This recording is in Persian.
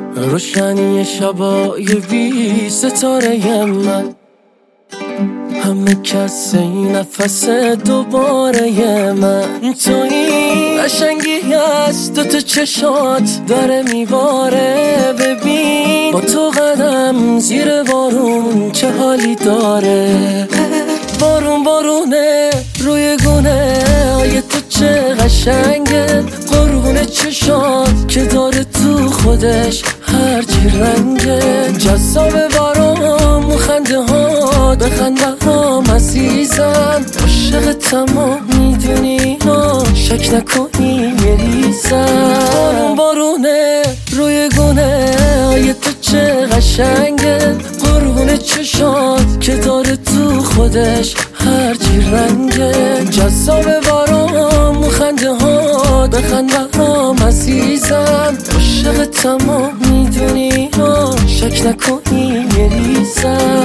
روشنی شبای بی ستاره من، همه کس این نفس دوباره من. تویی قشنگی از دوتا چشات داره میباره، ببین با تو قدم زیر بارون چه حالی داره. بارون بارونه روی گونه های تو چه قشنگه، قربون چشات که داره تو خودش هرچی رنگه. جذابه برام خنده ها به خنده ها عزیزم، عاشقتم و میدونی شک نکنی میریزم. بارون بارونه روی گونه های تو چه قشنگه، قربون چشات که داره تو خودش هرچی رنگه. جذابه برام خنده ها به خنده ها عزیزم، عاشقتم و میدونی شک نکنی میریزم.